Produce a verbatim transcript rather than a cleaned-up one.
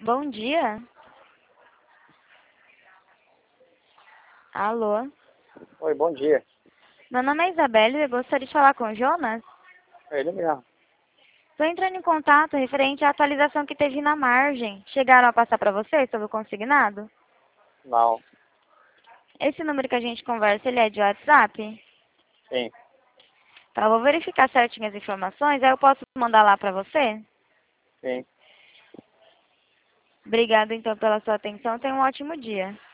Bom dia. Alô? Oi, bom dia. Meu nome é Isabelle e eu gostaria de falar com o Jonas. É ele mesmo. Estou entrando em contato referente à atualização que teve na margem. Chegaram a passar para vocês sobre o consignado? Não. Esse número que a gente conversa, ele é de WhatsApp? Sim. Tá, eu vou verificar certinho as informações, aí eu posso mandar lá para você? Sim. Obrigada, então, pela sua atenção. Tenha um ótimo dia.